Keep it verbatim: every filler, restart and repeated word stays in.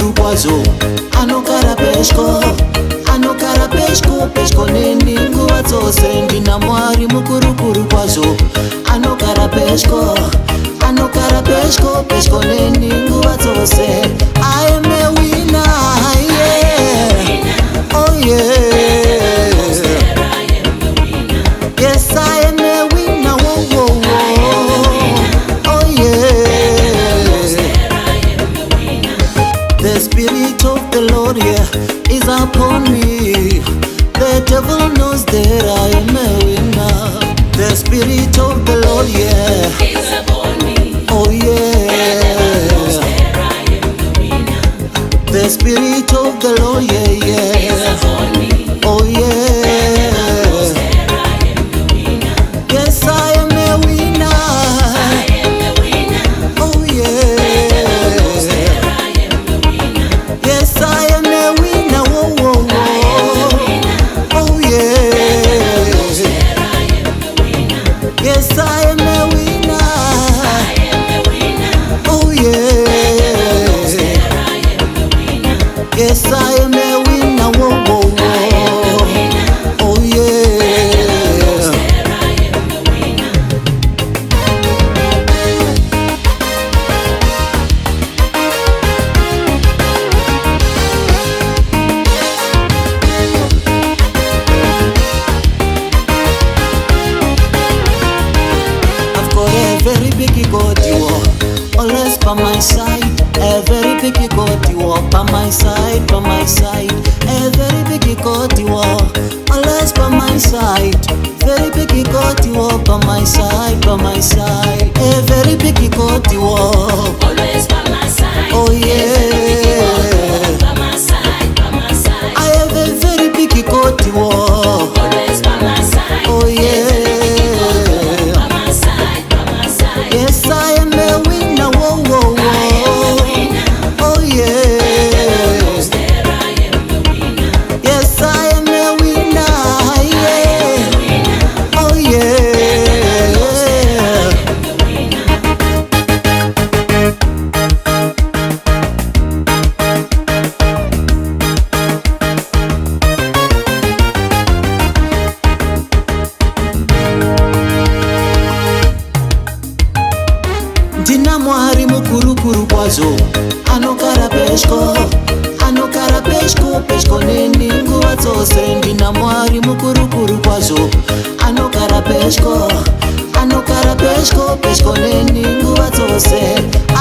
mukuru kwazvo, anogara peshko, anogara peshko, peshko neni nguva dzose. Ndina Mwari mukuru kwazvo, anogara peshko, anogara peshko, peshko neni nguva dzose. I am a winner, yeah. Oh yeah. Yes, I am a winner, whoa, whoa, whoa. Oh yeah. The Spirit of the Lord, yeah, is upon me. The devil knows that I am a winner. The Spirit of the Lord, yeah, is upon me. oh yeah. The Spirit of the Lord, yeah, yeah, Is upon me. oh yeah. Yes, I am a winner. I am the winner. Oh yeah. Yes, I am a winner. Whoa, whoa, whoa. Oh yeah. Yes, I am a winner. I am the winner. Oh yeah. Yes, I am a winner. Whoa, whoa, whoa. Oh yeah. I've got a very big God, you are always by my side. A very big God, you are by my side, by my side. A very big God, you are always by my side. Very big God, you are by my side, by my side. A very big God, you are. Always by my side. Oh yeah. By my side, by my side. I have a very big God, you are. Always by my side. Oh yeah. By my side, by my side. Yes, I am a winner. Whoa, whoa, whoa. Oh yeah. Yes, I am a winner. Yeah. Oh yeah. Ndina Mwari mukuru kwazvo, anogara peshko, anogara peshko, peshko neni nguva dzose. Ndina Mwari mukuru kwazvo, anogara peshko, anogara peshko, peshko neni nguva dzose.